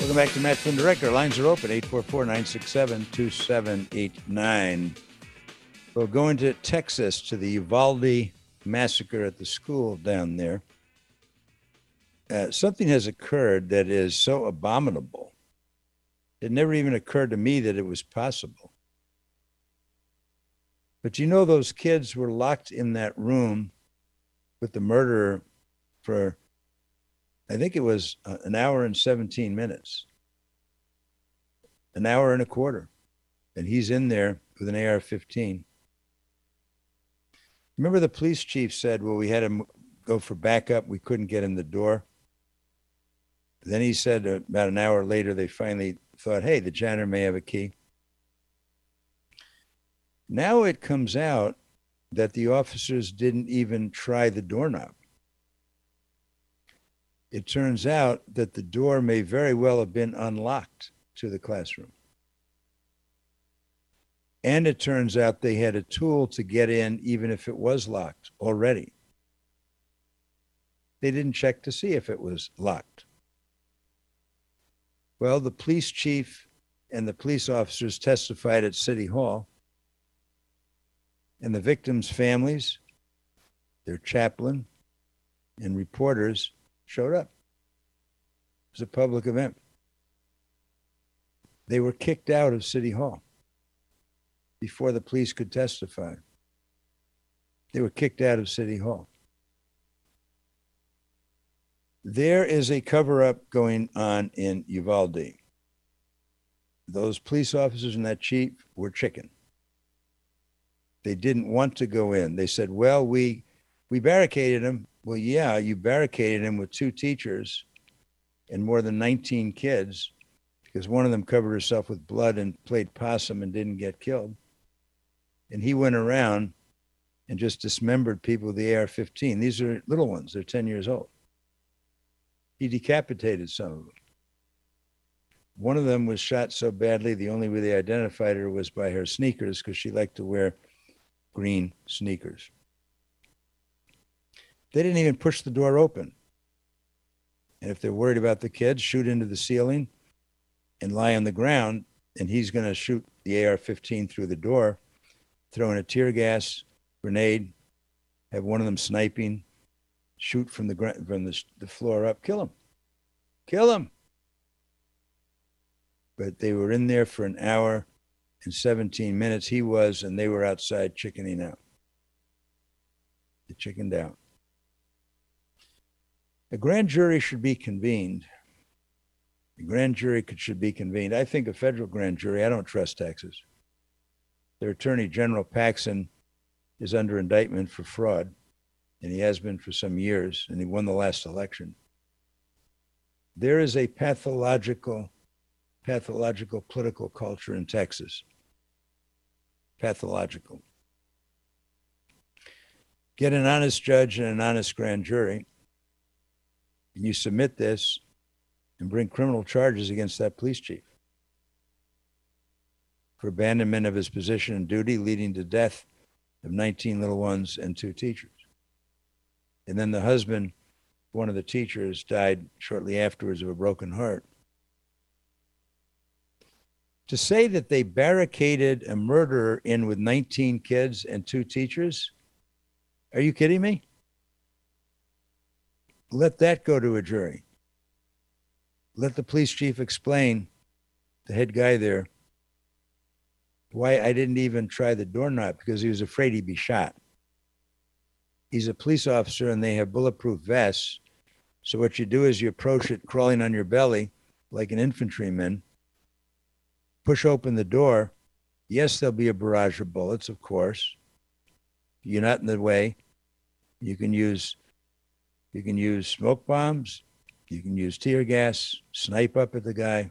Welcome back to Matt Flynn Direct. Our lines are open, 844-967-2789. Well, going to Texas to the Uvalde massacre at the school down there. Something has occurred that is so abominable. It never even occurred to me that it was possible. But you know, those kids were locked in that room with the murderer for, I think it was an hour and 17 minutes, an hour and a quarter. And he's in there with an AR-15. Remember the police chief said, well, we had him go for backup. We couldn't get in the door. Then he said about an hour later, they finally thought, hey, the janitor may have a key. Now it comes out that the officers didn't even try the doorknob. It turns out that the door may very well have been unlocked to the classroom. And it turns out they had a tool to get in even if it was locked already. They didn't check to see if it was locked. Well, the police chief and the police officers testified at City Hall, and the victims' families, their chaplain, and reporters showed up. It was a public event. They were kicked out of City Hall before the police could testify. They were kicked out of City Hall. There is a cover-up going on in Uvalde. Those police officers and that chief were chicken. They didn't want to go in. They said, well, we barricaded him. Well, yeah, you barricaded him with 2 teachers and more than 19 kids because one of them covered herself with blood and played possum and didn't get killed. And he went around and just dismembered people with the AR-15. These are little ones. They're 10 years old. He decapitated some of them. One of them was shot so badly, the only way they identified her was by her sneakers because she liked to wear green sneakers. They didn't even push the door open. And if they're worried about the kids, shoot into the ceiling and lie on the ground, and he's going to shoot the AR-15 through the door, throw in a tear gas grenade, have one of them sniping, shoot from the floor up, kill him. Kill him. But they were in there for an hour and 17 minutes. He was, and they were outside chickening out. They chickened out. A grand jury should be convened. A grand jury should be convened. I think a federal grand jury, I don't trust Texas. Their Attorney General Paxson is under indictment for fraud, and he has been for some years, and he won the last election. There is a pathological political culture in Texas. Pathological. Get an honest judge and an honest grand jury, and you submit this and bring criminal charges against that police chief for abandonment of his position and duty, leading to death of 19 little ones and 2 teachers. And then the husband, one of the teachers, died shortly afterwards of a broken heart. To say that they barricaded a murderer in with 19 kids and 2 teachers, are you kidding me? Let that go to a jury. Let the police chief explain, the head guy there, why I didn't even try the doorknob, because he was afraid he'd be shot. He's a police officer and they have bulletproof vests. So what you do is you approach it crawling on your belly like an infantryman, push open the door. Yes, there'll be a barrage of bullets, of course. You're not in the way. You can use smoke bombs. You can use tear gas, snipe up at the guy.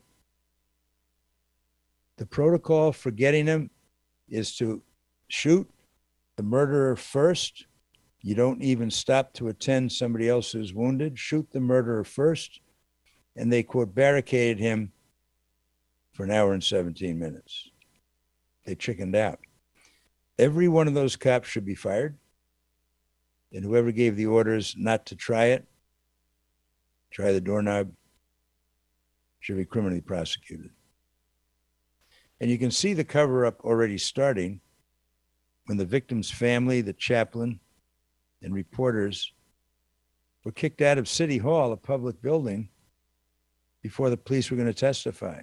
The protocol for getting him is to shoot the murderer first. You don't even stop to attend somebody else who's wounded. Shoot the murderer first. And they, quote, barricaded him for an hour and 17 minutes. They chickened out. Every one of those cops should be fired. And whoever gave the orders not to try it, try the doorknob, should be criminally prosecuted. And you can see the cover-up already starting when the victim's family, the chaplain, and reporters were kicked out of City Hall, a public building, before the police were going to testify.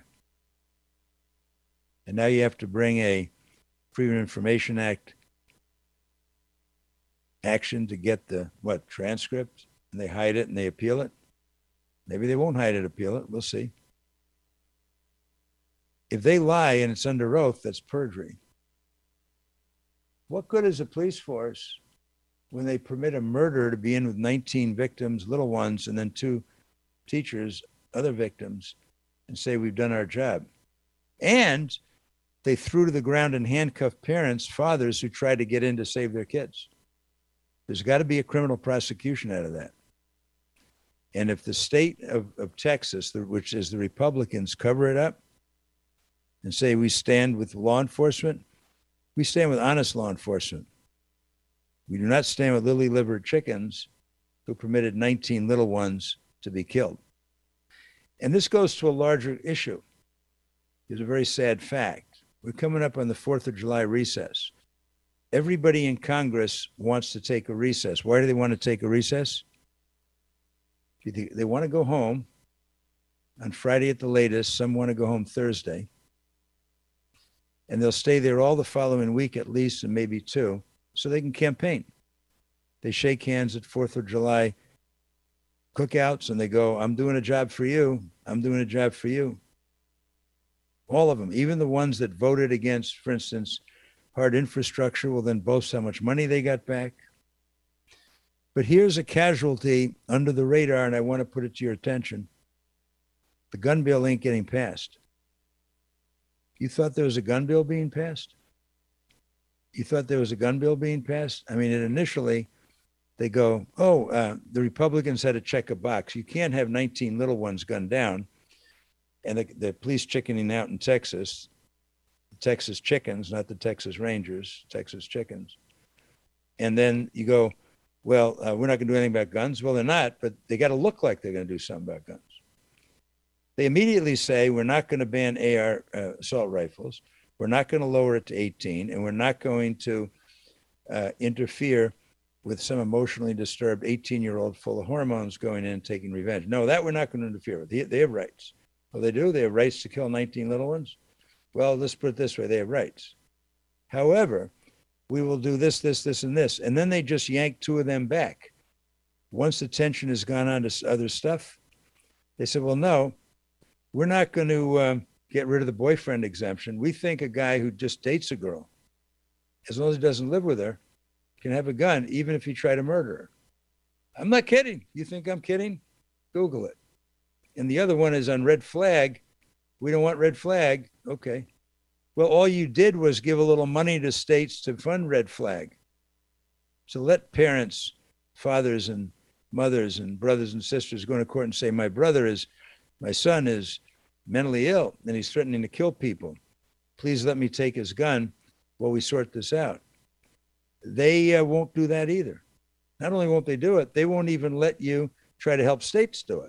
And now you have to bring a Freedom of Information Act action to get the, transcript? And they hide it and they appeal it? Maybe they won't hide it, appeal it. We'll see. If they lie and it's under oath, that's perjury. What good is a police force when they permit a murderer to be in with 19 victims, little ones, and then 2 teachers, other victims, and say, we've done our job? And they threw to the ground and handcuffed parents, fathers who tried to get in to save their kids. There's got to be a criminal prosecution out of that. And if the state of Texas, which is the Republicans, cover it up and say we stand with law enforcement, we stand with honest law enforcement. We do not stand with lily-livered chickens who permitted 19 little ones to be killed. And this goes to a larger issue. There's a very sad fact. We're coming up on the 4th of July recess. Everybody in Congress wants to take a recess. Why do they want to take a recess? They want to go home on Friday at the latest. Some want to go home Thursday. And they'll stay there all the following week at least, and maybe 2, so they can campaign. They shake hands at 4th of July cookouts, and they go, I'm doing a job for you. I'm doing a job for you. All of them, even the ones that voted against, for instance, hard infrastructure, will then boast how much money they got back. But here's a casualty under the radar, and I want to put it to your attention. The gun bill ain't getting passed. You thought there was a gun bill being passed? You thought there was a gun bill being passed? I mean, initially, they go, the Republicans had to check a box. You can't have 19 little ones gunned down. And the police chickening out in Texas, the Texas chickens, not the Texas Rangers, Texas chickens. And then you go, we're not going to do anything about guns. Well, they're not, but they got to look like they're going to do something about guns. They immediately say, we're not going to ban AR assault rifles. We're not going to lower it to 18, and we're not going to interfere with some emotionally disturbed 18-year-old full of hormones going in and taking revenge. No, that we're not going to interfere with. They have rights. Well, they do. They have rights to kill 19 little ones. Well, let's put it this way. They have rights. However, we will do this, this, this, and this. And then they just yank 2 of them back. Once the tension has gone on to other stuff, they said, well, no, we're not going to get rid of the boyfriend exemption. We think a guy who just dates a girl, as long as he doesn't live with her, can have a gun, even if he tried to murder her. I'm not kidding. You think I'm kidding? Google it. And the other one is on red flag. We don't want red flag. Okay. Well, all you did was give a little money to states to fund red flag. So let parents, fathers and mothers and brothers and sisters go into court and say, my son is mentally ill and he's threatening to kill people. Please let me take his gun while we sort this out. They won't do that either. Not only won't they do it, they won't even let you try to help states do it.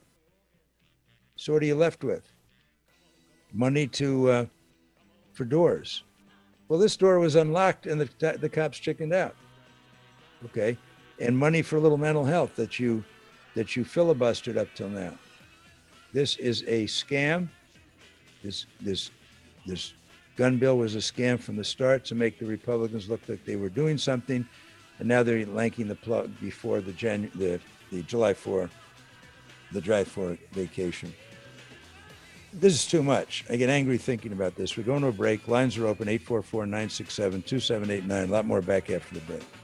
So what are you left with? Money for doors. Well, this door was unlocked and the cops chickened out. Okay. And money for a little mental health that you filibustered up till now. This is a scam. This gun bill was a scam from the start to make the Republicans look like they were doing something, and now they're yanking the plug before the July 4 vacation. This is too much. I get angry thinking about this. We're going to a break. Lines are open, 844-967-2789. A lot more back after the break.